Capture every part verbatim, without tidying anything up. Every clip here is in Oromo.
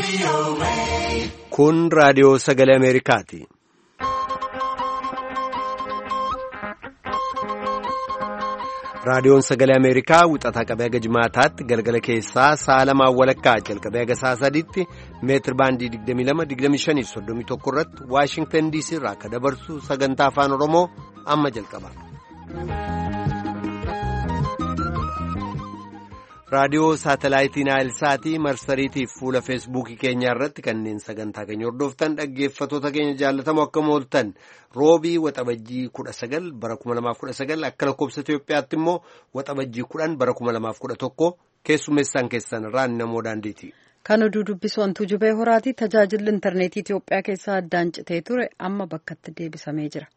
Kun raadiyoo sagalee Ameerikaati. Raadiyoon sagalee Ameerikaa wixataa qabee haga jimaataatti galgala keessaa sa'a lamaan walakkaa jalqabee haga sa'a sadiitti meetir baandii digdamii lama digdamii shanii soddomii tokko irratti Waashingtan D C irraa akka dabarsu sagantaa afaan Oromoo amma jalqaba. Raadiyoo saatalaayitii Naayilsaatii marsariitiif fuula feesbuukii keenyaa irratti kanneen sagantaa keenya hordoftan dhaggeeffatoota keenya jaallatamoo akkam ooltan roobii waxabajjii kudha sagal bara kuma lamaaf kudha sagal akka lakkoobsa Itoophiyaatti immoo waxabajjii kudhan bara kuma lamaaf kudha tokko keessummeessaan keessan irraa namoo daandiiti. Kan oduu dubbisu wantuu jubee horaati tajaajilli intarneetii Itoophiyaa keessaa addaan citee ture amma bakkatti deebisamee jira.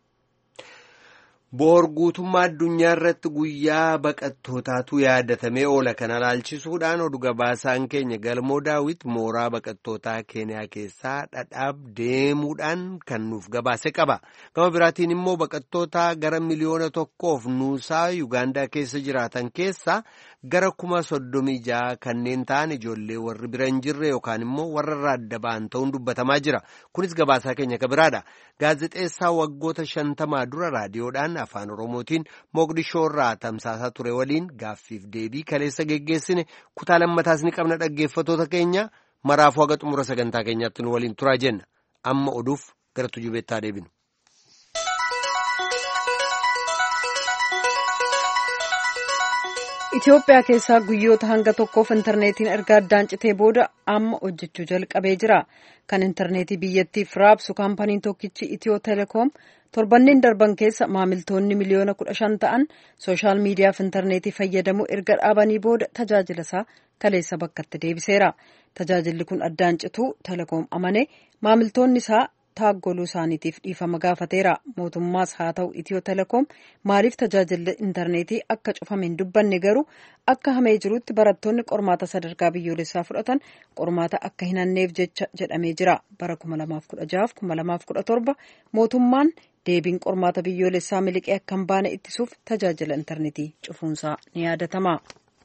Boor guutummaa addunyaa irratti guyyaa baqattootaatu yaadatamee oola kana ilaalchisuudhaan oduu gabaasaan keenya galmoo daawit mooraa baqattootaa keeniyaa keessaa dhadhaab deemuudhaan kan nuuf gabaase qaba. Gama biraatiin immoo baqattoota gara miliyoona tokkoof nuusaa Yuugaandaa keessa jiraatan keessaa gara kuma soddomii ja'a kanneen ta'an ijoollee warri bira hin jirre yookaan immoo warra irraa adda ba'an ta'uun dubbatamaa jira. Kunis gabaasaa keenya ka biraadha. Gaazexeessaa waggoota shantamaa dura raadiyoodhaan afaan Oromootiin Moogdishoo irraa tamsaasaa ture waliin gaaffiif deebii kaleessa geggeessine kutaa lammataas ni qabna dhaggeeffatoota keenya maraafuu haga xumura sagantaa keenyaatti nu waliin turaa jenna. Amma oduuf gara tujubeettaa deebinu. Itoophiyaa keessaa guyyoota hanga tokkoof intarneetiin erga addaan citee booda amma hojjechuu jalqabee jira. Kan intarneetii biyyattiif raabsu kaampaniin tokkichi Itiyoo Telekoom torbanneen darban keessa maamiltoonni miliyoona kudha shan ta'an sooshaal miidiyaaf intarneetii fayyadamuu erga dhaabanii booda tajaajila isaa kaleessa bakkatti deebiseera. Tajaajilli kun addaan cituu Telekoom amane maamiltoonni isaa taaggoluu isaaniitiif dhiifama gaafateera. Mootummaas haa ta'u Itiyoo Telekoom maaliif tajaajilli intarneetii akka cufame hin dubbanne garuu akka hamee jirutti barattoonni qormaata sadarkaa biyyoolessaa fudhatan qormaata akka hin hanneef jecha jedhamee jira. Bara kuma lamaaf kudha jahaaf kuma lamaaf kudha torba mootummaan deebiin qormaata biyyoolessaa miliqee akka hin baane ittisuuf tajaajila intarneetii cufuunsaa ni yaadatama.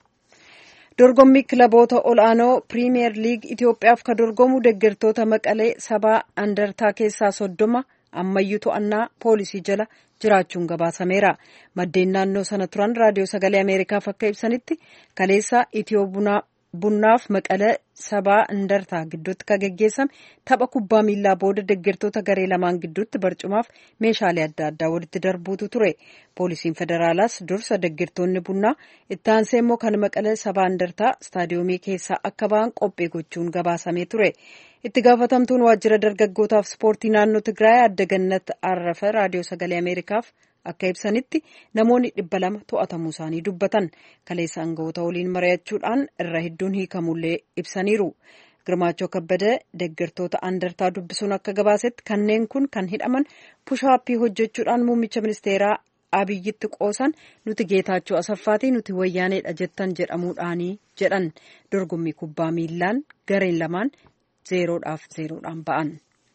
Dorgommii kilaboota ol'aanoo piriimiyer liigii Itoophiyaaf ka dorgomu deeggartoota Maqalee sabaa Andartaa keessaa soddoma ammayyuu to'annaa poolisii jala jiraachuun gabaasameera. Maddeen naannoo sana turan raadiyoo sagalee Ameerikaaf akka ibsanitti kaleessa Itiyoo bunnaaf Maqalee sabaa Andartaa gidduutti ka geggeessame tapha kubbaa miilaa booda deeggartoota garee lamaan gidduutti barcumaaf meeshaalee adda addaa walitti darbuutu ture. Poolisiin federaalaas dursa deeggartoonni bunnaa itti aansee immoo kan Maqalee sabaa Andartaa istaadiyoomii keessaa akka ba'an qophii gochuun gabaasamee ture. Itti gaafatamtuun waajjira dargaggootaaf ispoortii naannoo Tigraay adda Gannat Arrafa raadiyoo sagalee Ameerikaaf akka ibsanitti namoonni dhibba lama to'atamuu isaanii dubbatan. Kaleessa aangawoota waliin mari'achuudhaan irra hedduun hiikamullee ibsaniiru. Girmaachoo Kabbadee deeggartoota Andartaa dubbisuun akka gabaasetti kanneen kun kan hidhaman pushaappii hojjechuudhaan muummicha ministeeraa Abiyyitti qoosan nuti Geetaachoo Asaffaatii nuti wayyaaneedha jettan jedhamuudhaanii jedhan. Dorgommii kubbaa miilaan gareen lamaan zeeroodhaaf zeeroodhaan ba'an.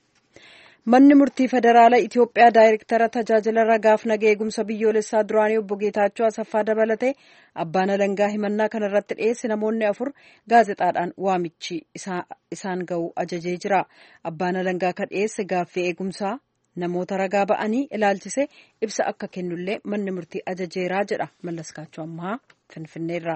Manni murtii federaala Itoophiyaa daayirektara tajaajila ragaaf nagaa eegumsa biyyoolessaa duraanii obbo Geetaachoo Asaffaa dabalatee abbaan alangaa himannaa kana irratti dhiyeesse namoonni afur gaazexaadhaan waamichi isaan ga'u ajajee jira. Abbaan alangaa ka dhiyeesse gaaffii eegumsaa namoota ragaa ba'anii ilaalchise ibsa akka kennullee manni murtii ajajeeraa jedha. Mallaskaachoo ammaa Finfinneerraa.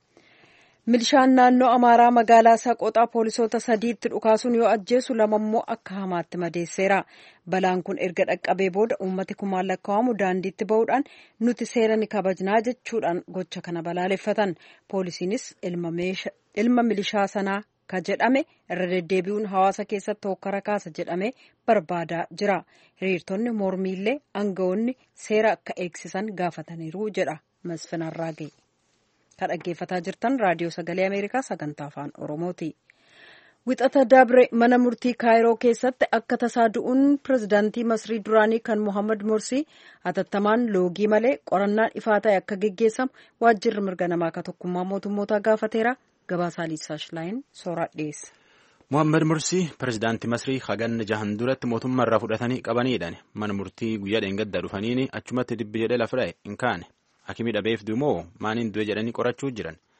Milishaan naannoo Amaaraa magaalaa Saqooxaa poolisoota sadiitti dhukaasuun yoo ajjeesu lamammoo akka hamaatti madeesseera. Balaan kun erga dhaqqabee booda uummati kumaan lakkaa'amu daandiitti ba'uudhaan nuti seera ni kabajnaa jechuudhaan gocha kana balaaleffatan. Poolisiinis ilma milishaa sanaa ka jedhame irra deddeebi'uun hawaasa keessatti hokkara kaasa jedhame barbaadaa jira. Hiriirtonni mormiillee aangawoonni seera akka eegsisan gaafataniiru jedha Masfin Arraagee. Kan dhaggeeffataa jirtan raadiyoo sagalee Ameerikaa sagantaa afaan Oromooti. Wixata dabre mana murtii Kaayiroo keessatti akka tasaa du'uun pirezidaantii Masrii duraanii kan Mohammad Morsii hatattamaan loogii malee qorannaan ifaa ta'e akka geggeessamu waajjirri mirga namaa ka tokkummaa mootummootaa gaafateera. Gabaasaa Liisaash Laayin sooraa dhiyeessa. Mohammad Morsii pirezidaantii Masrii haganna jahan duratti mootummaa irraa fudhatanii qabaniidhaan mana murtii guyyaa dheengaddaa dhufaniini achumatti dibbi jedhee lafa dha'e hin kaane. Hakimii dhabeef dumoo maaniin du'e jedhanii qorachuu jiran.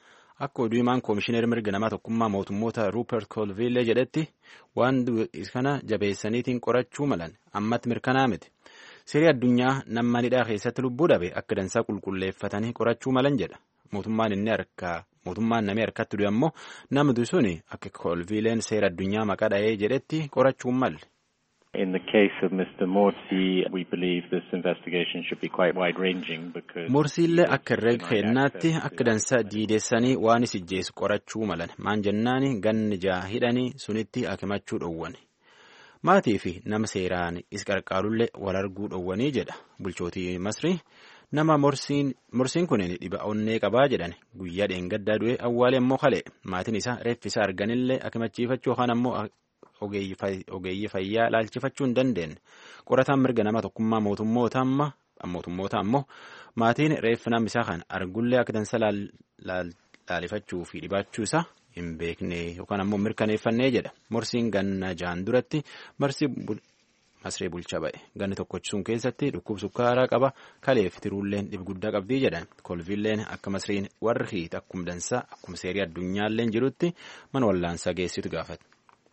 akka oduu himaan koomishineer mirga namaa tokkummaa mootummoota Rupert Colville jedhetti waan kana jabeessaniitiin qorachuu malan ammatti mirkanaa miti. Seerii addunyaa nama hidhaa keessatti lubbuu dhabe akka dansaa qulqulleeffatanii qorachuu malan jedha. Mootummaan inni harkaa mootummaan namni harkatti du'e ammoo namni suni akka Colvilleen seera addunyaa maqaa dha'ee jedhetti qorachuun malle. In the case of Mister Morsi, we believe this investigation should be quite wide-ranging because Morsiillee akka herreega kennaatti akka dansa diidessanii waan isijjeessu qorachuu malan maan jennaani ganni jaha hidhanii sunitti akimachuu dhowwan. Maatii fi nama seeraan is qarqaarullee wal arguu dhowwanii jedha bulchootii Masrii. Nama morsiin morsiin kunin dhiba onnee qabaa jedhan guyyaa dheengaddaa du'e awwaalee ammoo kale maatiin isaa reeffi isaa arganillee akimachiifachuu yookaan ammoo ogeeyyii fayyaa laalchifachuu hin dandeenye. Qorataan mirga nama tokkummaa mootummoota amma mootummoota ammoo maatiin reeffi nama isaa kan argullee akka dansa laalifachuu fi dhibaachuu isaa hin beekne yookaan ammoo mirkaneeffannee jedha. Morsiin ganna jahan duratti marsii Masree bulchaa ba'e ganni tokkochisuun keessatti dhukkub sukkaaraa qaba kaleef tiruulleen dhib guddaa qabdii jedhan Kolvilleen akka Masriin warri hiita akkuma dansaa akkuma seerii addunyaalleen jirutti mana wallaansaa geessitu gaafate.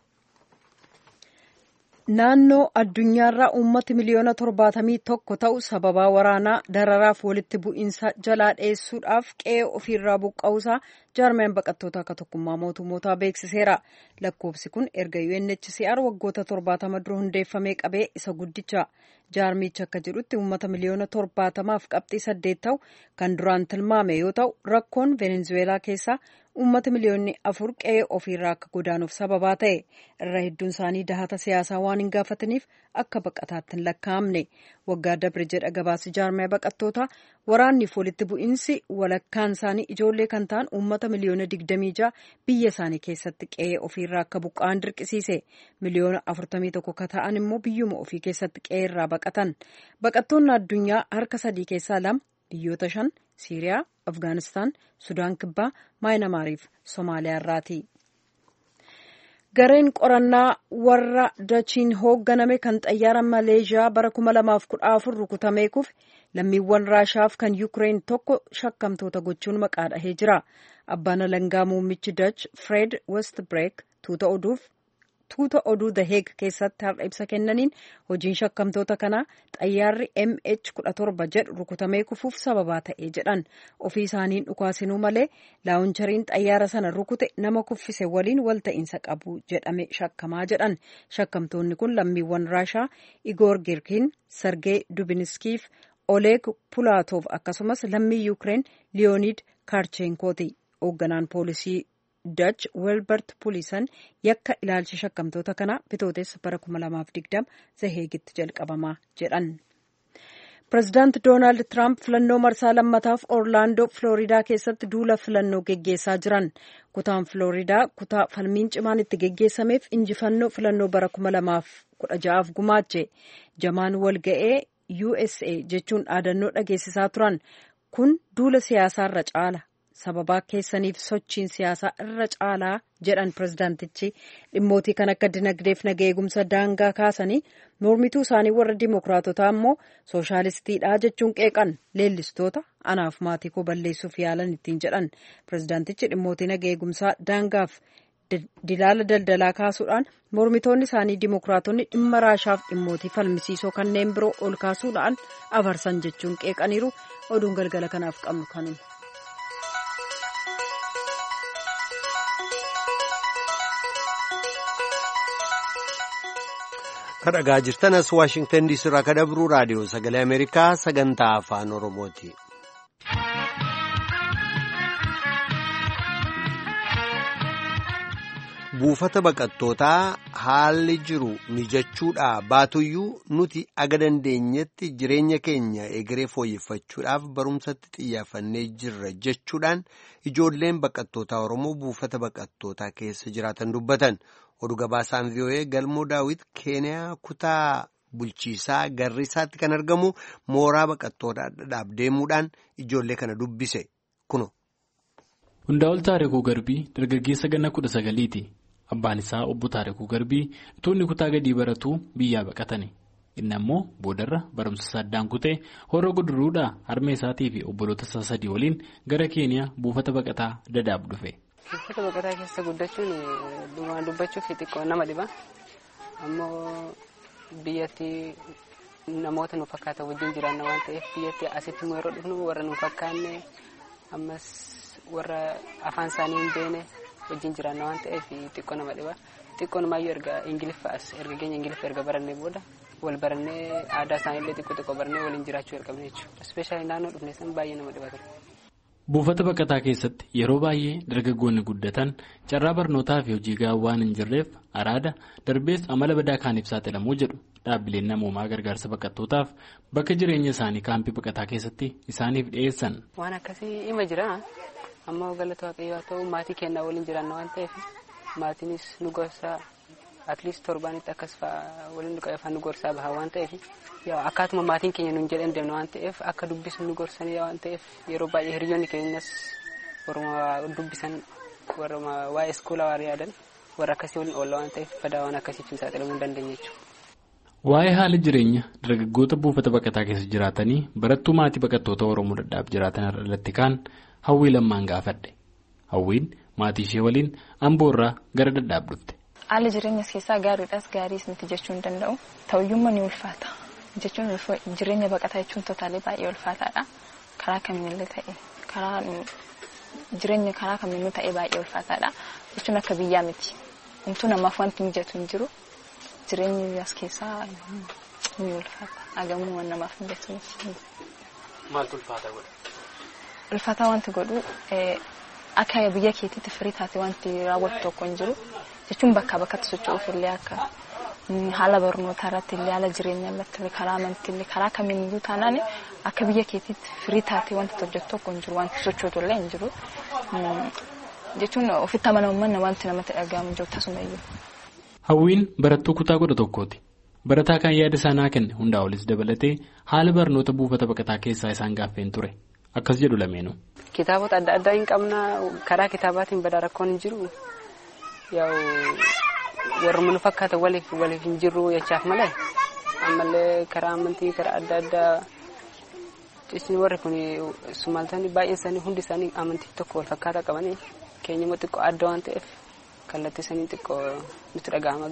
Naannoo addunyaarraa uummati miliyoona torbaatamii tokko ta'u sababaa waraanaa dararaaf walitti bu'iinsa jalaa dheessuudhaaf qe'ee ofiirraa buqqa'uusaa jaarmeen baqattoota akka tokkummaa mootummootaa beeksiseera. Lakkoofsi kun erga U N H C R waggoota torbaatama dura hundeeffamee qabee isa guddicha. Jaarmichi akka jedhutti uummata miliyoona torbaatamaaf qabxii saddeet ta'u kan duraan tilmaame yoo ta'u rakkoon Venezuelaa keessaa uummata miliyoonni afur qe'ee ofiirraa akka godaanuuf sababaa ta'e irra hedduun isaanii dahata siyaasaa waan hin gaafataniif akka baqataatti hin lakkaa'amne. Waggaa dabre jedha gabaasi jaarmee baqattoota waraanniif walitti bu'iinsi walakkaan isaanii ijoollee kan ta'an uummata miliyoona digdamii ja'a biyya isaanii keessatti qe'ee ofiirraa akka buqqa'an dirqisiise. Miliyoona afurtamii tokko ka ta'an immoo biyyuma ofii keessatti qe'ee irraa baqatan. Baqattoonni addunyaa harka sadii keessaa lama biyyoota shan Siiriyaa, Afgaanistaan, Sudaan Kibbaa, Maayinamaariif Somaaliyaa irraati. Gareen qorannaa warra dachiin hoogganame kan xayyaara Maleeshiyaa bara kuma lamaaf kudha afur rukutamee kufe lammiiwwan Raashaaf kan Yuukireen tokko shakkamtoota gochuun maqaa dhahee jira. Abbaan alangaa muummichi Dach Fred Westbreek tuuta oduuf tuuta oduu The Hague keessatti har'a ibsa kennaniin hojiin shakkamtoota kanaa xayyaarri M H kudha torba jedhu rukutamee kufuuf sababaa ta'ee jedhan. Ofii isaaniin dhukaasinuu malee laawunchariin xayyaara sana rukute nama kuffise waliin walta'iinsa qabu jedhame shakkamaa jedhan. Shakkamtoonni kun lammiiwwan Raashaa Igor Girkin, Sergey Dubinskiif Oleg Pulatov akkasumas lammii Yuukireen Leonid Karchenkooti. Hoogganaan poolisii Dutch Welbert Pulisan yakka ilaalcha shakkamtoota kanaa bitooteessa bara kuma lamaaf digdama Zaheegitti jalqabamaa jedhan. Pireezidaant Doonaald Tiraamp filannoo marsaa lammataaf Orlaandoo Filooriidaa keessatti duula filannoo geggeessaa jiran. Kutaan Filooriidaa kutaa falmiin cimaan itti geggeessameef injifannoo filannoo bara kuma lamaaf kudha ja'aaf gumaache. Jamaan walga'ee U S A jechuun dhaadannoo dhageessisaa turan. Kun duula siyaasaarra caala. Sababaa keessaniif sochiin siyaasaa irra caalaa jedhan pireezidaantichi dhimmootii kan akka dinagdeef naga eegumsa daangaa kaasanii mormituu isaanii warra dimookiraatotaa immoo sooshaalistiidhaa jechuun qeeqan leellistoota anaaf maatii koo balleessuuf yaalan ittiin jedhan pireezidaantichi dhimmootii naga eegumsaa daangaaf dilaala daldalaa kaasuudhaan mormitoonni isaanii dimookiraatonni dhimma raashaaf dhimmootii falmisiisoo kanneen biroo ol kaasuudhaan afarsan jechuun qeeqaniiru. Oduun galgala kanaaf qabnu kanuma. Kan dhagaa jirtanas Waashingtan diisii irraa kan dabru raadiyoo sagalee Ameerikaa sagantaa afaan Oromooti. Buufata baqattootaa haalli jiru mijachuudhaa baatuyyuu nuti aga dandeenyetti jireenya keenya egeree fooyyeffachuudhaaf barumsatti xiyyeeffannee jirra jechuudhaan ijoolleen baqattootaa Oromoo buufata baqattootaa keessa jiraatan dubbatan. Oduu gabaasaan V O A Galmoo Daawit Keeniyaa kutaa bulchiisaa Garrisaatti kan argamu mooraa baqattootaa dhadhaaf deemuudhaan ijoollee kana dubbise kuno. Hundaa'ol Taarikuu Garbii dargaggeessa ganna kudha sagaliiti. Abbaan isaa obbo Taarikuu Garbii utuu inni kutaa gadii baratuu biyyaa baqatani. Inni ammoo boodarra barumsa isaa addaan kutee Horoo Guduruudhaa harmee isaatii fi obboloota isaa sadii waliin gara Keeniyaa buufata baqataa Dadaab dhufe. Buufata baqataa keessa guddachuun dhumaan dubbachuuf xiqqoo nama dhiba. Ammoo biyyatti namoota nu fakkaatan wajjin jiraanna waan ta'eef biyyatti asitti immoo yeroo dhufnu warra nu fakkaanne ammas warra afaan isaanii hin beekne wajjin jiraanna waan ta'eef xiqqoo nama dhiba. Xiqqoo namaayyuu erga Ingiliffaa erga keenya Ingiliffa erga barannee booda wal barannee aadaa isaaniillee xiqqoo xiqqoo barannee waliin jiraachuu ergamne jechuudha. Ispeeshaalii naannoo dhufne san baay'ee nama dhiba ture. Buufata baqataa keessatti yeroo baay'ee dargaggoonni guddatan carraa barnootaa fi hojii gahaa waan hin jirreef araada darbees amala badaa kaaniif saaxilamuu jedhu dhaabbileen namoomaa gargaarsa baqattootaaf bakka jireenya isaanii kaampii baqataa keessatti isaaniif dhiyeessan. Waan akkasii ima jira amma galata waaqayyoo haa ta'u maatii keenyaa waliin jiraanna waan ta'eef maatiinis nu gorsaa atleast torbaanitti akkas fa'aa waliin nu qabeeffaa nu gorsaa bahaa waan ta'eef akkaatuma maatiin keenya nuun jedhan deemna waan ta'eef akka dubbisnu nu gorsanii waan ta'eef yeroo baay'ee hiriyoonni keenyas warra dubbisan warra waa'ee iskoolaa waan yaadan warra akkasii waliin oolla waan ta'eef badaa waan akkasiitiin saaxilamuu hin dandeenye jechuudha. Waa'ee haala jireenya dargaggoota buufata baqataa keessa jiraatanii barattuu maatii baqattoota Oromoo Dadaab jiraatan irratti kaan Hawwii Lammaan gaafadhe. Hawwiin maatii ishee waliin Amboorraa gara Dadaab dhufte. Haala jireenyas keessaa gaariidhaas gaariis miti jechuu hin danda'u. Ta'uyyummaa ni ulfaata. Jechuun jireenya baqataa jechuun totaalee baay'ee ulfaataadha. Karaa kamiinillee ta'e karaa jireenya karaa kamiinuu ta'e baay'ee ulfaataadha. Jechuun akka biyyaa miti. Wanti namaaf wanti mijatu hin jiru. Jireenyi as keessaa ni ulfaata. Agamuu waan namaaf mijatu miti. Maaltu ulfaata godha? Ulfaataa wanti godhu akka biyya keetiitti firii taate wanti raawwatu tokko hin jiru. Jechuun bakka bakkatti socho'uuf illee akka haala barnootaa irratti illee haala jireenyaa irratti karaa amantii illee karaa kamiiniyyuu taanaan akka biyya keetiitti firii taatee wanti hojjetu tokko hin jiru wanti sochootu illee hin jiru. Jechuun ofitti amanamummaan wanti namatti dhaga'amu jiru tasumayyuu. Hawwiin barattuu kutaa kudha tokkooti. Barataa kan yaada isaanii kenne hundaa olis dabalatee haala barnoota buufata baqataa keessaa isaan gaaffeen ture. Akkas jedhu lameenuu. Kitaabota adda addaa hin qabna karaa kitaabaatiin badaa rakkoon hin jiru. Yaa'u warra nu fakkaatan waliif waliif hin jirru jechaaf malee ammallee karaa amantii karaa adda addaa isin warri kun sumaaltonni baay'een isaanii hundi isaanii amantii tokko wal fakkaataa qabanii keenya immoo xiqqoo adda waan ta'eef kallattii isaanii xiqqoo nutti dhaga'ama.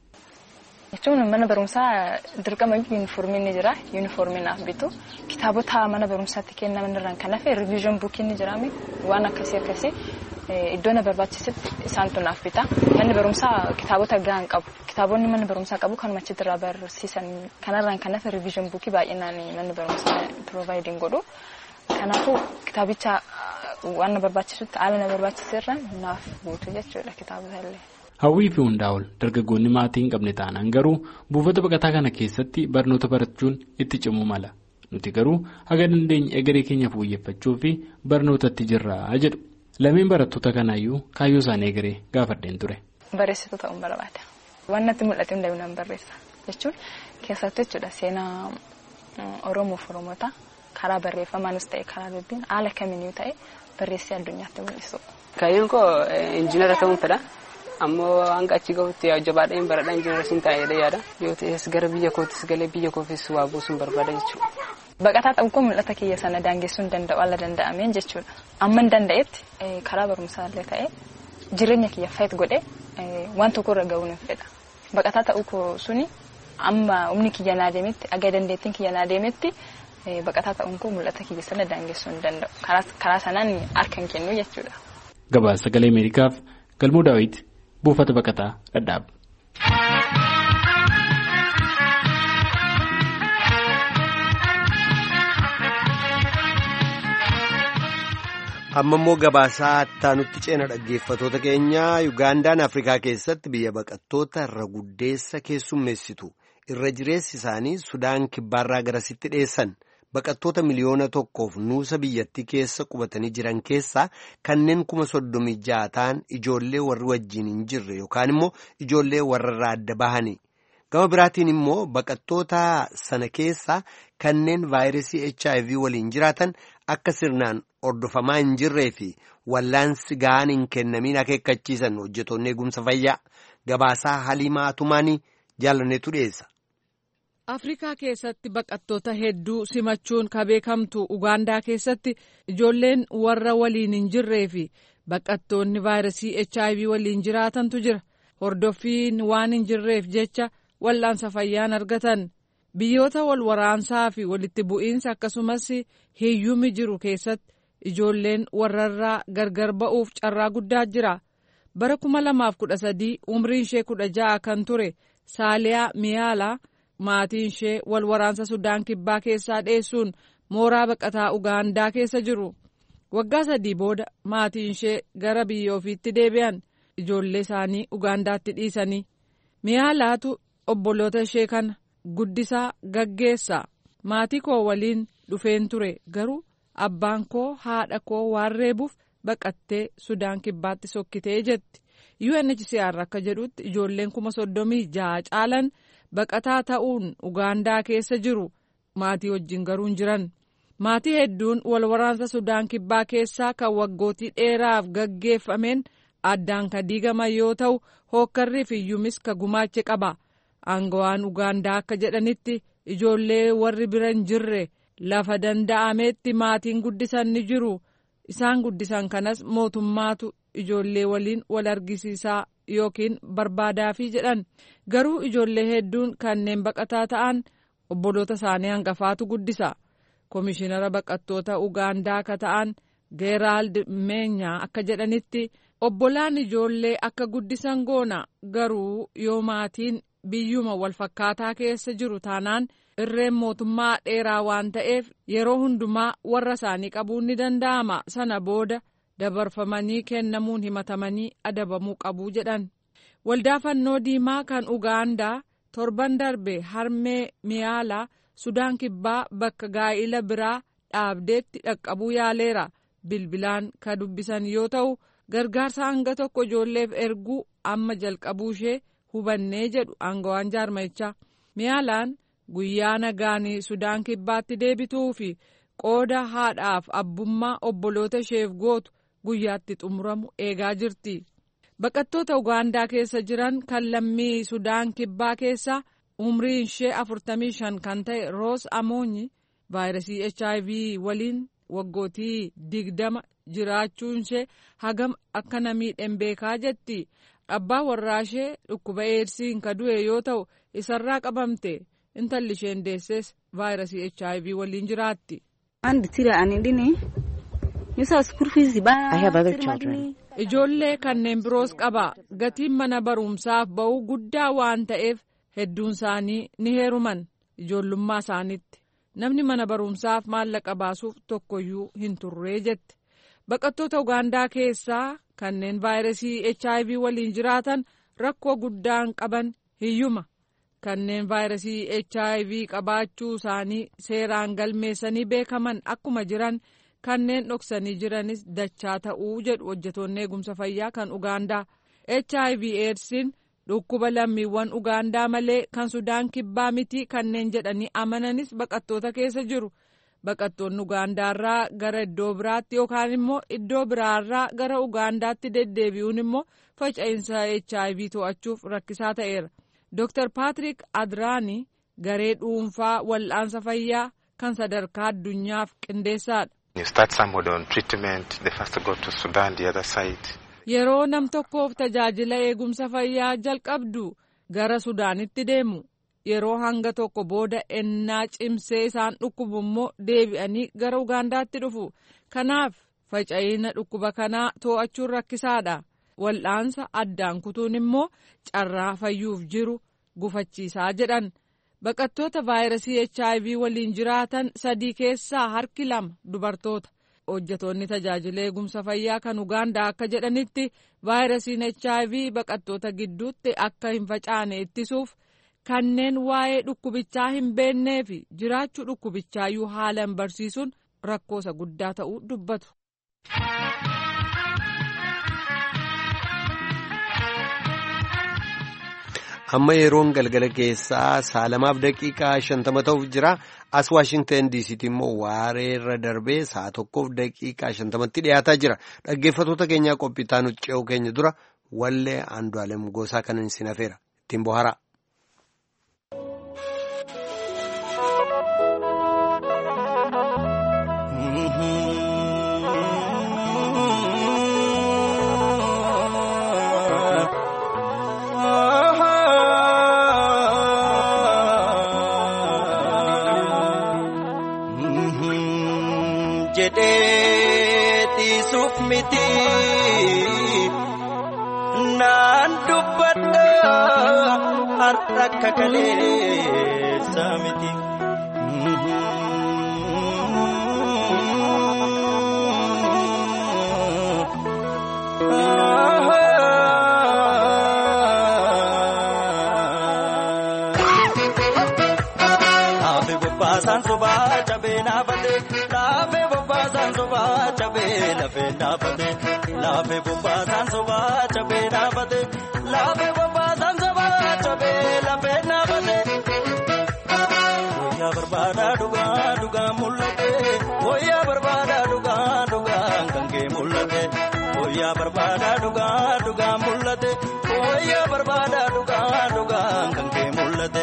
Jechuun mana barumsaa dirqama yuunifoormiin ni jira. Yuunifoormiin naaf bitu kitaabota mana barumsaatti kennaman irraan kan hafe riviizhin buukiin ni jiraami waan akkasii akkasii iddoo na barbaachisetti isaantu naaf bita. Manni barumsaa kitaabota gahaan qabu. Kitaabonni manni barumsaa qabu kan machitti irraa barsiisan kanarraan kan hafe riviizhin buukii baay'inaan manni barumsaa piroovaayidin godhu. Kanaafuu kitaabicha waan na barbaachisutti haala na barbaachiserraan naaf guutu jechuudha kitaabota illee. Hawwii fi hundaa'ol dargaggoonni maatii hin qabne taanaan garuu buufata baqataa kana keessatti barnoota barachuun itti cimuu mala. Nuti garuu haga dandeenye egeree keenya fooyyeffachuu fi barnootatti jirraa jedhu. Lameen barattoota kanaayyuu kaayyoo isaanii egeree gaafadheen ture. Barreessituu ta'uun barbaada. Waan natti mul'atu hin dabalan barreessa. Jechuun keessattuu jechuudha seenaa Oromoo fi Oromoota karaa barreeffamaanis ta'e karaa dubbiin haala kamiinuu ta'e barreessee addunyaatti mul'isu. Kaayyoon koo injiinara ta'uun fedha. Ammoo hanga achi gahutti jabaadheen baradhaa injiinarsiin taa'ee yaada. Yoo ta'es gara biyya kootis galee biyya koofis waa buusuun barbaada jechuudha. Baqataa ta'uun kun mul'ata kiyya sana daangessuu hin danda'u alla danda'ameen jechuudha. Amma hin danda'etti karaa barumsaa illee ta'e jireenya kiyya fayyad godhee waan tokko irra ga'uun hin fedha. Baqataa ta'uu suni amma humni kiyya naa deemetti aga dandeettiin kiyya naa deemetti baqataa ta'uun kun mul'ata kiyya sana daangessuu hin danda'u. Karaa sanaan harka hin kennu jechuudha. Gabaasa Sagalee Ameerikaaf Galmoo Daawit. Buufata baqataa Dadaab. Amma immoo gabaasaa ittaanutti ceena dhaggeeffatoota keenya Yugaandaan Afrikaa keessatti biyya baqattoota irra guddeessa keessummeessitu irra jireessi isaanii Sudaan kibbaarraa garasitti dhiyeessan. Baqattoota miliyoona tokkoof nuusa biyyattii keessa qubatanii jiran keessaa kanneen kuma soddomii ja'a ta'an ijoollee warri wajjin hin jirre yookaan immoo ijoollee warrarraa adda bahani. Gama biraatiin immoo baqattoota sana keessaa kanneen vaayirasii H I V waliin jiraatan akka sirnaan hordofamaa hin jirree fi wallaansi ga'aan hin kennamiin akeekkachiisan hojjetoonni eegumsa fayyaa gabaasaa Haliimaa Tumaanii jaalanneetu dhiyeessa. Afrikaa keessatti baqattoota hedduu simachuun ka beekamtu Ugaandaa keessatti ijoolleen warra waliin hin jirree fi baqattoonni vaayirasii H I V waliin jiraatantu jira. Hordoffiin waan hin jirreef jecha wal'aansa fayyaan argatan. Biyyoota wal waraansaa fi walitti bu'iinsa akkasumas hiyyumi jiru keessatti ijoolleen warrarraa gargar ba'uuf carraa guddaa jira. Bara kuma lamaaf kudha sadii umriin ishee kudha ja'a kan ture Saaliyaa Miyaalaa maatiin ishee wal waraansa Sudaan Kibbaa keessaa dheessuun mooraa baqataa Ugaandaa keessa jiru. Waggaa sadii booda maatiin ishee gara biyya ofiitti deebi'an ijoollee isaanii Ugaandaatti dhiisanii. Miyaalaatu obboloota ishee kana guddisaa gaggeessa. Maatii koo waliin dhufeen ture garuu abbaan koo haadha koo waan reebuuf baqattee Sudaan Kibbaatti sokkitee jetti. U N H C R akka jedhutti ijoolleen kuma soddomii ja'a caalan baqataa ta'uun Ugaandaa keessa jiru. Maatii wajjin garuu hin jiran. Maatii hedduun wal waraansa Sudaan Kibbaa keessaa kan waggootii dheeraaf gaggeeffameen addaan ka diigaman yoo ta'u hookkarrii fi hiyyumis ka gumaache qaba. Aangawaan Ugaandaa akka jedhanitti ijoollee warri bira hin jirre lafa danda'ametti maatiin guddisan ni jiru. Isaan guddisan kanas mootummaatu ijoollee waliin wal argisiisaa yookiin barbaadaafi jedhan. Garuu ijoollee hedduun kanneen baqataa ta'an obboloota isaanii hangafaatu guddisa. Komishinara baqattoota Ugaandaa akka ta'an Geeraald Meenyaa akka jedhanitti obbolaan ijoollee akka guddisan goona. Garuu yoo maatiin biyyuma wal fakkaataa keessa jiru taanaan irreen mootummaa dheeraa waan ta'eef yeroo hundumaa warra isaanii qabuun ni danda'ama. Sana booda dabarfamanii kennamuun himatamanii adabamuu qabu jedhan. Waldaa Fannoo Diimaa kan Ugaandaa torban darbe harmee Miyaalaa Sudaan Kibbaa bakka gaa'ila biraa dhaabdeetti dhaqqabuu yaaleera. Bilbilaan ka dubbisan yoo ta'u gargaarsa hanga tokko ijoolleef erguu amma jalqabuu ishee hubannee jedhu aangawaan jaarmayichaa. Miyaalaan guyyaa nagaanii Sudaan Kibbaatti deebituu fi qooda haadhaaf abbummaa obboloota isheef gootu guyyaatti xumuramu eegaa jirti. Baqattoota Ugaandaa keessa jiran kan lammii Sudaan Kibbaa keessaa umriin ishee afurtamii shan kan ta'e Roos Amoonyi vaayirasii H I V waliin waggootii digdama jiraachuun ishee hagam akka na miidhen beekaa jetti. Abbaa warraa ishee dhukkuba eedsiin ka du'e yoo ta'u isarraa qabamte. Intalli isheen deesses vaayirasii H I V waliin jiraatti. Ijoollee kanneen biroos qaba. Gatiin mana barumsaaf ba'uu guddaa waan ta'eef hedduun isaanii ni heeruman ijoollummaa isaaniitti. Namni mana barumsaaf maallaqa baasuuf tokkoyyuu hin turree jetti. Baqattoota Ugaandaa keessaa kanneen vaayirasii H I V waliin jiraatan rakkoo guddaan qaban hiyyuma. Kanneen vaayirasii H I V qabaachuu isaanii seeraan galmeessanii beekaman akkuma jiran kanneen dhoksanii jiranis dachaa ta'uu jedhu hojjetoonni eegumsa fayyaa kan Ugaandaa. H I V eedsiin dhukkuba lammiiwwan Ugaandaa malee kan Sudaan Kibbaa miti kanneen jedhanii amananis baqattoota keessa jiru. Baqattoonni Ugaandaarraa gara iddoo biraatti yookaan immoo iddoo biraarraa gara Ugaandaatti deddeebi'uun immoo faca'insa H I V to'achuuf rakkisaa ta'eera. Doctor Patrick Adraani garee dhuunfaa wal'aansa fayyaa kan sadarkaa addunyaaf qindeessaadha. Yeroo nam tokkoof tajaajila eegumsa fayyaa jalqabdu gara Sudaanitti deemu. Yeroo hanga tokko booda ennaa cimsee isaan dhukkubu immoo deebi'anii gara Ugaandaatti dhufu. Kanaaf faca'ina dhukkuba kanaa to'achuun rakkisaadha. Wal'aansa addaan kutuun immoo carraa fayyuuf jiru gufachiisaa jedhan. Baqattoota vaayirasii H I V waliin jiraatan sadii keessaa harki lama dubartoota. Hojjetoonni tajaajila eegumsa fayyaa kan Ugaandaa akka jedhanitti vaayirasiin H I V baqattoota gidduutti akka hin facaane ittisuuf kanneen waa'ee dhukkubichaa hin beennee fi jiraachuu dhukkubichaayyuu haalan barsiisuun rakkoosa guddaa ta'uu dubbatu. Amma yeroon galgala keessaa saalamaaf daqiiqaa shantama ta'uuf jira. As Waashingtan D C'tti immoo waareerra darbee sa'a tokkoof daqiiqaa shantamatti dhiyaataa jira. Dhaggeeffattoota keenyaa qophiitaa nuti ce'uu keenya dura wallee Andu'aalem Gosaa kanan isin hafeera. Ittiin bohaaraa. miti naan dubbadha har'a akka kaleessa miti. San soba chabe na bade lave bobba san soba chabe lave na bade lave bobba san soba chabe na bade lave bobba san soba chabe lave na bade oya barbada duga duga mullate oya barbada duga duga gange mullate oya barbada duga duga mullate oya barbada duga duga gange mullate.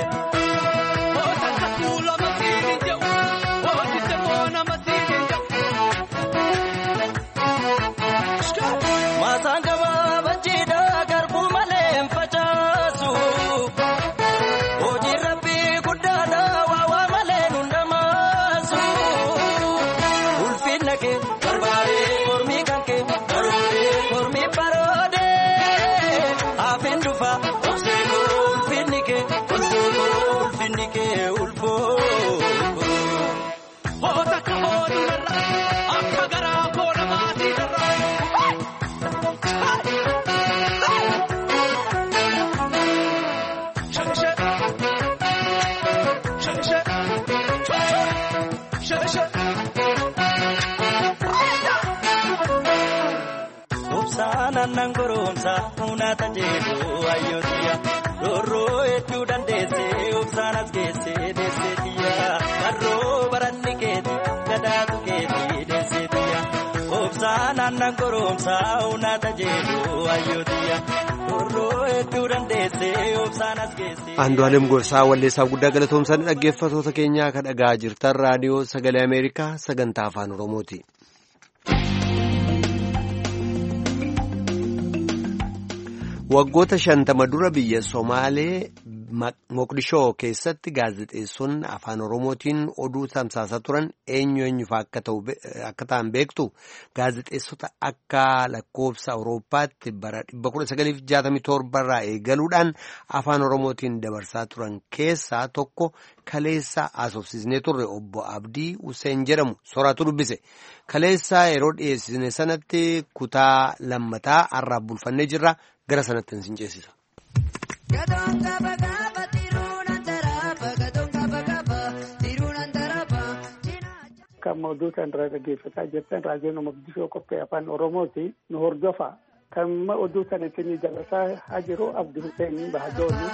Nangoromsa unata jeedu ayotiya roro etu dandese obsanas kese desetiya barro baranni keti dadatu keti desetiya obsana nangoromsa unata jeedu ayotiya roro etu dandese obsanas kese. Andu'aalem Gosaa walleessaaf guddaa galatoomsaan dhaggeeffattoota keenyaa kan dhagaa jirtan raadiyoo sagalee Ameerikaa sagantaa afaan Oromooti. Waggoota shantama dura biyya Somaalee Moqdishoo keessatti gaazexeessonni afaan Oromootiin oduu tamsaasaa turan eenyu eenyufaa akka ta'an beektu gaazexeessota akka lakkoofsa Awurooppaatti bara dhibba kudha sagaliif jaatamii torba irraa eegaluudhaan afaan Oromootiin dabarsaa turan keessaa tokko kaleessa haasofsiisnee turre obbo Abdii Hussein jedhamu soraatu dubbise. Kaleessa yeroo dhiyeessine sanatti kutaa lammataa har'aaf bulfannee jirra. Gara sanatti sin ceesisa. Kan mawduuta irraa dhaggeeffataa jirtan raadiyoon Moqdishoo qophii afaan Oromooti nu hordofa. Kan oduu sanatti ni dabarsaa haa jiru Abdii Hussein Bahadooni.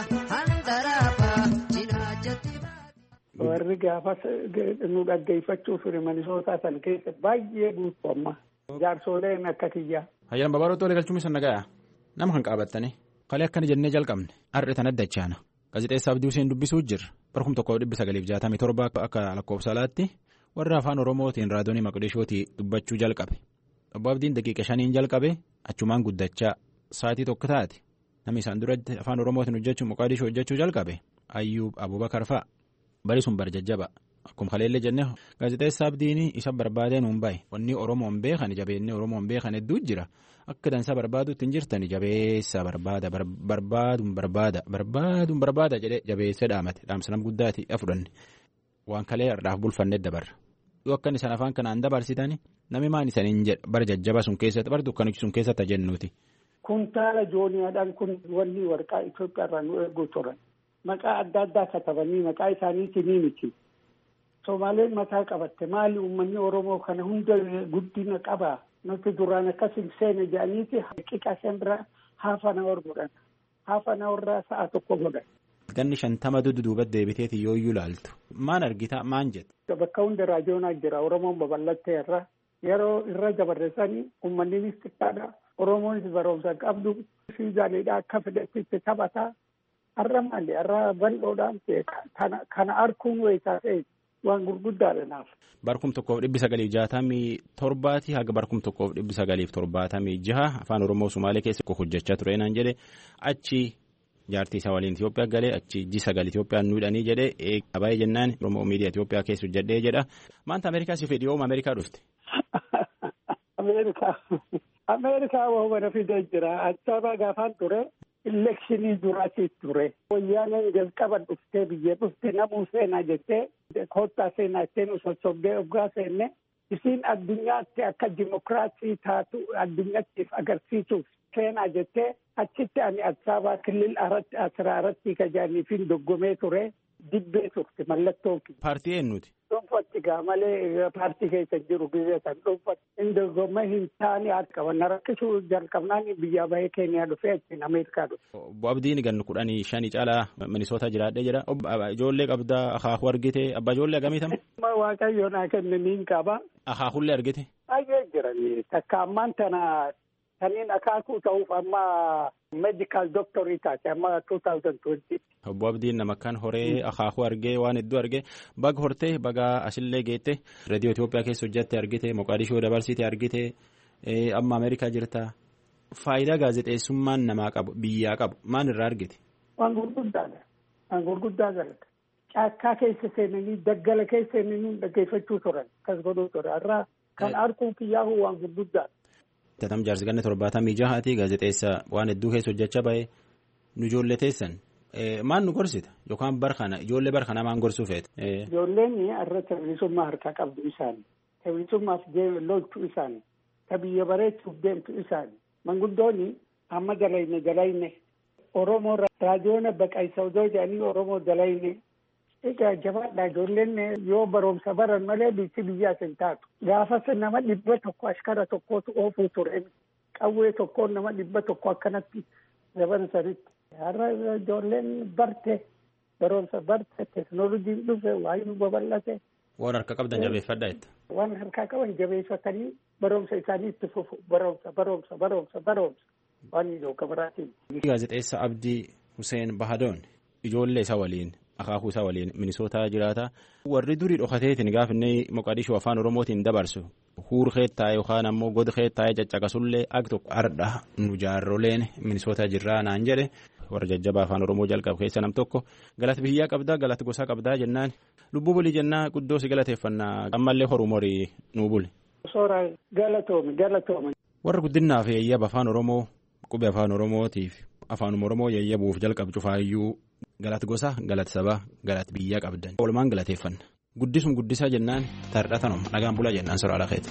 Warri gaafas nu dhaggeeffachuuf Minisootaa san keessa baay'ee guutuu amma. Jaarsooleen akka kiyyaa. Hayyaan babal'oo tolee galchuun isa nagayaa. Nama kan qabattanii kalee akkana jennee jalqabne har'a tan addachaana gaazexeessaa Abdii Hussein dubbisuu jirra barkum tokko dhibbi sagaliif jaatamii torba akka lakkoofsa alaatti warra afaan Oromootiin raadiyoonii Moqdishootii dubbachuu jalqabe obbo Abdiin daqiiqa shaniin jalqabe achumaan guddachaa sa'aatii tokko taate namni isaan duratti afaan Oromootiin hojjechuu Moqdishoo hojjechuu jalqabe Ayyuub Abubakar fa'a bari sun barjajjaba akkuma kaleellee jennee gaazexeessaa Abdiin isa barbaadeen hunbaa'e wanni Oromoon beekan jabeennee Oromoon beekan hedduu jira. Akka dansaa barbaaduutti hin jirtani jabeessa barbaada barbaaduun barbaada barbaaduun barbaada jedhee jabeessa dhaamate dhaamsa nam guddaati fudhanne waan kalee har'aaf bulfannee dabarra yoo akkan isaan afaan kanaan dabarsitani namni maan isaniin jedha bara jajjaba sun keessatti bara dukkanichi sun keessatti jennuuti. Kuntaala jooniyaadhaan kun wanni warqaa Itoophiyaa irraa nu eeguu turan maqaa adda addaa katabanii maqaa isaaniitii ni miti. Somaaleen mataa qabatte maali uummanni Oromoo kana hunda guddina qabaa. Nuti duraan akkasii seene jedhaniiti haqiqa sembira hafa na godhan hafa na warraa sa'a tokko godhan. Ganni shantama duduuba deebiteeti yoo iyyuu ilaaltu maan argita maan jettu. Bakka hunda raadiyoonaa jira Oromoon babal'attee irra yeroo irra jabarreessanii uummanninis xiqqaadha Oromoonis barumsa qabdu siizaaniidha akka fedhetti taphataa har'a maali har'a bal'oodhaan kana arkuun wayitaa ta'e. Waan gurguddaadha naaf. Barkum tokkoof dhibbi sagaliif jaatamii torbaati haga barkum tokkoof dhibbi sagaliif torbaatamii jaha afaan Oromoo Sumaalee keessa hojjechaa ture naan jedhe achi jaartii isaa waliin Itoophiyaa galee achi ji sagal Itoophiyaan nuudhanii jedhe eegabaayee jennaan Oromoo miidiyaa Itoophiyaa keessa hojjedhee jedha. Maanta Ameerikaa si fedhi yooma Ameerikaa dhufte? Ameerikaa Ameerikaa waan fidee jira. Achaabaa gaafaan ture elekshinii duraati ture. Wayyaaneen jalqaba dhuftee biyya dhufte namuu seenaa jettee kottaa seenaa jettee nu sossobdee oggaa seenne isiin addunyaatti akka dimokiraasii taatu addunyaattiif agarsiisuuf seenaa jettee achitti ani Achaabaa kilil aratti asira aratti kajaaniifin doggomee ture dibbee turte mallattoo. Paartii eenyuti? Dhuunfatti gaa malee paartii keessa jiru biyya san dhuunfatti inni doggomee hin taane haati qaban rakkisuu jalqabnaan biyya bahee Keeniyaa dhufee achiin Ameerikaa dhufe. Obbo Abdiin gannu kudhanii shanii caalaa Minisoota jiraadhee jira. Ijoollee qabdaa akaakuu argite abbaa ijoollee agamiitama? Waaqayyo naa kenne niin qaba. Akaakuullee argite? Baay'ee jirani takka ammaan tana kanneen akaakuu ta'uuf amma medical doctorii taate amma two thousand twenty. Obbo Abdiin nama kan horee akaakuu argee waan hedduu argee baga hortee baga asillee geette reediyoo Itoophiyaa keessa hojjatte argite Moqaadishoo dabarsite argite amma Ameerikaa jirta. Faayidaa gaazexeessummaan namaa qabu biyyaa qabu maal irraa argite? Waan gurguddaadha. Waan gurguddaa galata. Caakkaa keessa seenanii daggala keessa seenanii dhaggeeffachuu turan kas godhuu ture irraa kan arguun kiyyaahu waan gurguddaadha. Tatam jaarsi ganna torbaatamii jahaati gaazexeessa waan hedduu keessa hojjechaa bahe nu ijoollee teessan maal nu gorsita yookaan barkana ijoollee barkana maan gorsuu feete. Ijoolleen irra televiizummaa harkaa qabdu isaanii televiizummaaf lolchuu isaanii ta biyya bareechuuf deemtu isaanii manguddoonni amma dalayne dalayne Oromoo raadiyoon baqaysa odoo jedhanii Oromoo dalayne. Egaa jabaadha ijoolleen yoo barumsa baran malee biyyi biyyaas hin taatu. Gaafas nama dhibba tokko ashkara tokkootu oofuu ture. Qawwee tokkoon nama dhibba tokko akkanatti daban sanitti. Har'a ijoolleen barte barumsa barte teekinooloojiin dhufe waayee nu babal'ate. Waan harka qabdan jabeeffadha jetta. Waan harkaa qaban jabeeffatanii barumsa isaanii itti fufu barumsa barumsa barumsa barumsa waan ijoo gabaraatiin. Gaazexeessa Abdii Hussein Bahadoon ijoollee isaa waliin. Akaakuu isaa waliin Minisootaa jiraata. Warri durii dhokateetiin gaafinne Moqaadishoo afaan Oromootiin dabarsu huur keettaa'e yookaan ammoo god keettaa'e caccaqasullee ak tokko ardha nu jaarroleen Minisootaa jirraa naan jedhe warra jajjabaa afaan Oromoo jalqabu keessa nam tokko galata biyyaa qabdaa galata gosaa qabdaa jennaan lubbuu bulii jennaa guddoo si galateeffannaa ammallee horumorii nuu buli. Soora galatoomi galatoomi. Warra guddinaaf yeeyyaba afaan Oromoo qubee afaan Oromootiif afaan Oromoo yeeyyabuuf jalqabu cufaayyuu. Galata gosa galata sabaa galata biyyaa qabdan walumaan galateeffanna guddisum guddisaa jennaan tardhatanuma nagaan bulaa jennaan soraa lakeeti.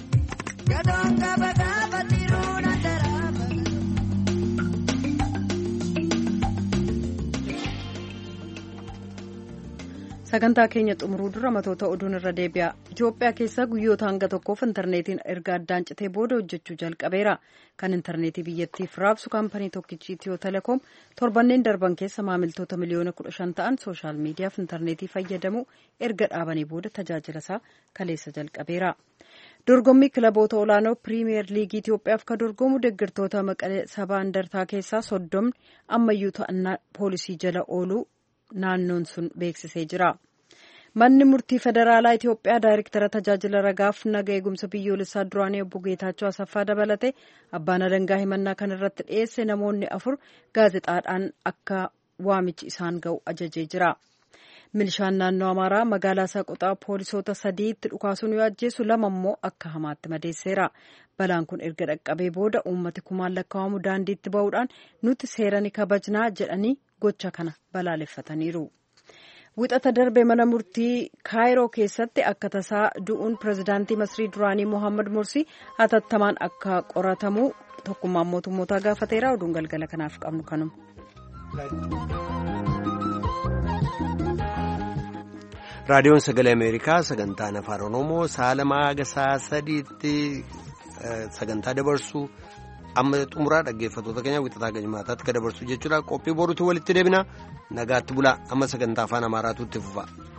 Sagantaa keenya xumuruu dura matoota oduun irra deebi'a. Itoophiyaa keessa guyyoota hanga tokkoof intarneetiin erga addaan citee booda hojjechuu jalqabeera. Kan intarneetii biyyattiif raabsu kaampanii tokkichi Itiyoo Telekoom torbanneen darban keessa maamiltoota miliyoona kudha shan ta'an sooshaal miidiyaaf intarneetii fayyadamu erga dhaabanii booda tajaajila isaa kaleessa jalqabeera. Dorgommii kilaboota olaanoo piriimiyer liigii Itoophiyaaf kan dorgomu deeggartoota Maqalee Sabaa Indartaa keessaa soddomni ammayyuu to'annaa poolisii jala ooluu naannoon sun beeksisee jira. Manni murtii federaalaa Itoophiyaa daayirektara tajaajila ragaaf naga eegumsa biyyoolessaa duraanii obbo Geetaachoo Asaffaa dabalate abbaan alangaa himannaa kan irratti dhiyeesse namoonni afur gaazexaadhaan akka waamichi isaan ga'u ajajee jira. Milishaan naannoo Amaaraa magaalaa Saaqoxaa poolisoota sadiitti dhukaasuun yoo ajjeesu lama immoo akka hamaatti madeesseera. Balaan kun erga dhaqqabee booda uummati kumaan lakkaa'amu daandiitti ba'uudhaan nuti seera ni kabajnaa jedhanii gocha kana balaaleffataniiru. Wixata darbe mana murtii Kaayiroo keessatti akka tasaa du'uun pirezidaantii Masrii duraanii Mohaammed Mursii hatattamaan akka qoratamu tokkummaan mootummootaa gaafateera. Oduun galgala kanaaf qabnu kanuma. Raadiyoon Sagalee Ameerikaa sagantaan afaan Oromoo sa'a lamaa haga sa'a sadiitti sagantaa dabarsu amma xumuraa dhaggeeffattoota keenya wixataa gajmaataatti kan dabarsu jechuudha. Qophii boruutti walitti deebina nagaatti bulaa amma sagantaa afaan Amaaraatu itti fufa.